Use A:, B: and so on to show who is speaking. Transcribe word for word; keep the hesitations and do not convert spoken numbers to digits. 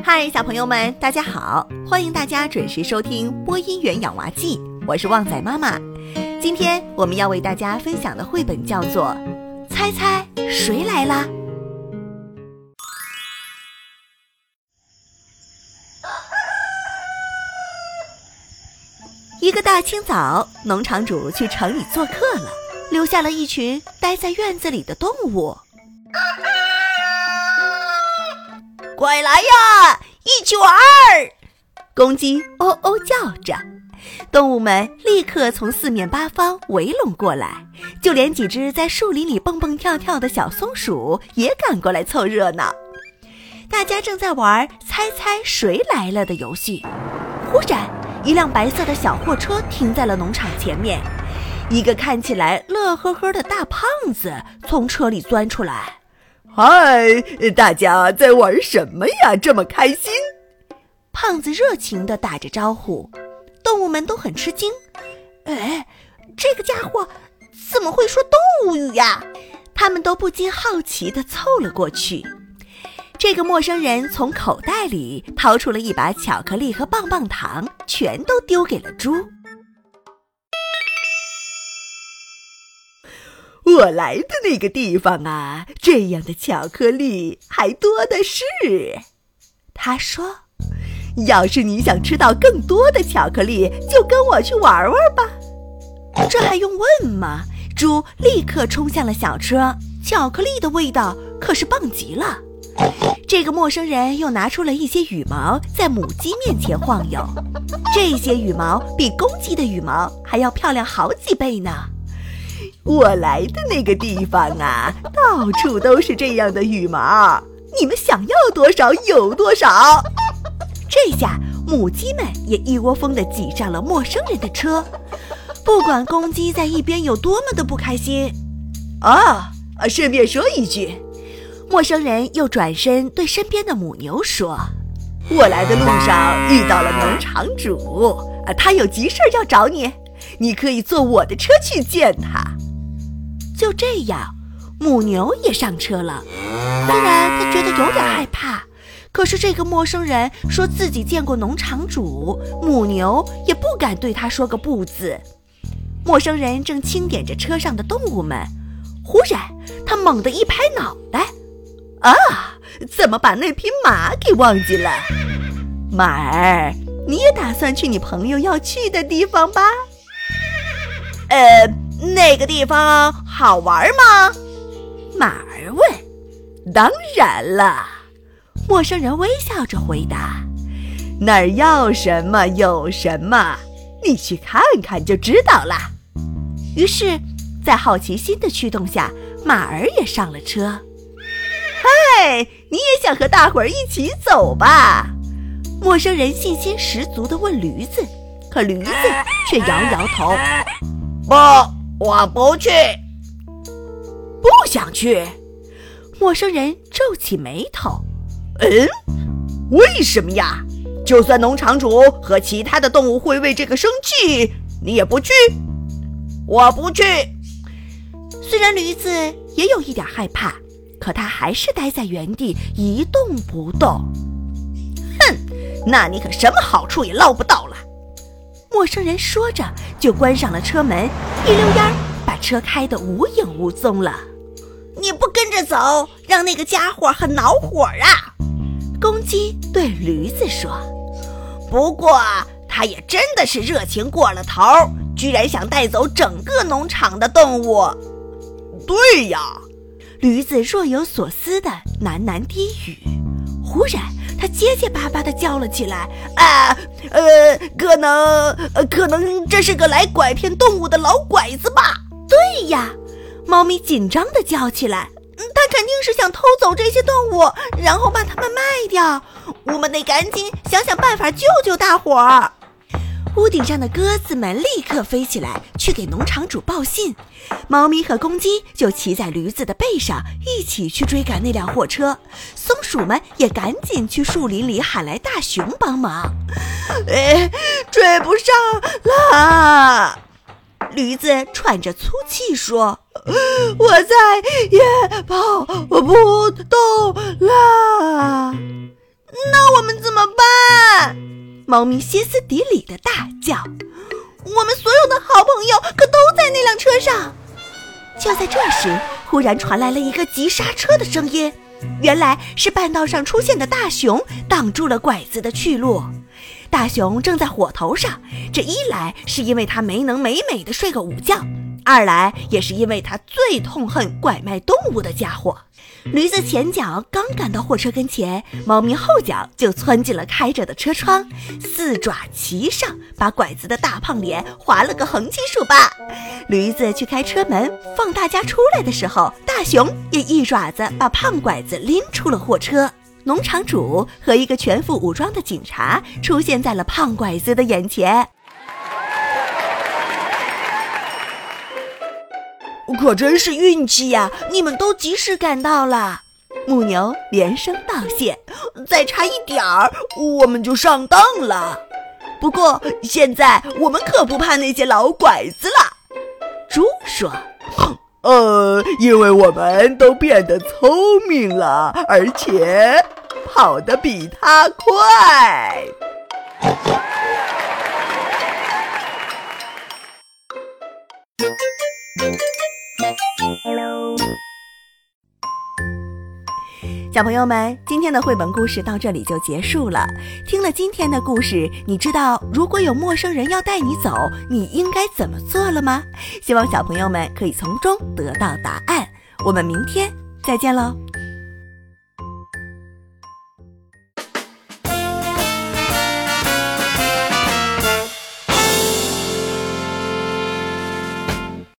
A: 嗨，小朋友们，大家好！欢迎大家准时收听播音员养娃记，我是旺仔妈妈。今天我们要为大家分享的绘本叫做《猜猜谁来啦》。一个大清早，农场主去城里做客了，留下了一群待在院子里的动物。快来呀，一起玩儿！公鸡哦哦叫着，动物们立刻从四面八方围拢过来，就连几只在树林里蹦蹦跳跳的小松鼠也赶过来凑热闹。大家正在玩猜猜谁来了的游戏，忽然一辆白色的小货车停在了农场前面，一个看起来乐呵呵的大胖子从车里钻出来。
B: 嗨，大家在玩什么呀？这么开心？
A: 胖子热情地打着招呼，动物们都很吃惊。哎，这个家伙怎么会说动物语呀？他们都不禁好奇地凑了过去。这个陌生人从口袋里掏出了一把巧克力和棒棒糖，全都丢给了猪。
B: 我来的那个地方啊，这样的巧克力还多的是。
A: 他说，
B: 要是你想吃到更多的巧克力，就跟我去玩玩吧。
A: 这还用问吗？猪立刻冲向了小车，巧克力的味道可是棒极了。这个陌生人又拿出了一些羽毛，在母鸡面前晃悠，这些羽毛比公鸡的羽毛还要漂亮好几倍呢。
B: 我来的那个地方啊，到处都是这样的羽毛，你们想要多少有多少。
A: 这下母鸡们也一窝蜂地挤上了陌生人的车，不管公鸡在一边有多么的不开心。
B: 啊，顺便说一句，
A: 陌生人又转身对身边的母牛说，
B: 我来的路上遇到了农场主，他有急事要找你，你可以坐我的车去见他。
A: 就这样，母牛也上车了。虽然他觉得有点害怕，可是这个陌生人说自己见过农场主，母牛也不敢对他说个不字。陌生人正清点着车上的动物们，忽然他猛地一拍脑袋，
B: 啊，怎么把那匹马给忘记了？马儿，你也打算去你朋友要去的地方吧？
A: 呃，那个地方好玩吗？马儿问。
B: 当然了，
A: 陌生人微笑着回答，
B: 那儿要什么有什么，你去看看就知道了。
A: 于是在好奇心的驱动下，马儿也上了车。
B: 嗨，你也想和大伙儿一起走吧？
A: 陌生人信心十足地问驴子，可驴子却摇摇头，
C: 不，我不去。
A: 不想去。陌生人皱起眉头，
B: 嗯，为什么呀？就算农场主和其他的动物会为这个生气，你也不去？
C: 我不去。
A: 虽然驴子也有一点害怕，可他还是待在原地一动不动。
B: 哼，那你可什么好处也捞不到了。
A: 陌生人说着就关上了车门，一溜烟把车开得无影无踪了。
C: 你不跟着走，让那个家伙很恼火啊！
A: 公鸡对驴子说。
C: 不过他也真的是热情过了头，居然想带走整个农场的动物。
B: 对呀，
A: 驴子若有所思地喃喃低语。忽然他结结巴巴地叫了起来，
C: 啊，呃，可能，呃，可能这是个来拐骗动物的老拐子吧？
A: 对呀，猫咪紧张地叫起来，他肯定是想偷走这些动物，然后把它们卖掉。我们得赶紧想想办法救救大伙儿。屋顶上的鸽子们立刻飞起来去给农场主报信，猫咪和公鸡就骑在驴子的背上一起去追赶那辆货车，松鼠们也赶紧去树林里喊来大熊帮忙。
B: 哎，追不上了！
A: 驴子喘着粗气说，
B: 我再也跑不动了。
A: 那我们怎猫咪歇斯底里的大叫：我们所有的好朋友可都在那辆车上。就在这时，忽然传来了一个急刹车的声音，原来是半道上出现的大熊挡住了拐子的去路。大熊正在火头上，这一来是因为他没能美美的睡个午觉，二来也是因为他最痛恨拐卖动物的家伙。驴子前脚刚赶到货车跟前，猫咪后脚就窜进了开着的车窗，四爪齐上，把拐子的大胖脸划了个横七竖八。驴子去开车门放大家出来的时候，大熊也一爪子把胖拐子拎出了货车。农场主和一个全副武装的警察出现在了胖拐子的眼前。
B: 可真是运气呀，你们都及时赶到了。
A: 母牛连声道谢，
B: 再差一点儿我们就上当了。不过现在我们可不怕那些老拐子了。
A: 猪说，
B: 呃，因为我们都变得聪明了，而且跑得比他快。
A: 小朋友们，今天的绘本故事到这里就结束了。听了今天的故事，你知道如果有陌生人要带你走，你应该怎么做了吗？希望小朋友们可以从中得到答案。我们明天再见喽。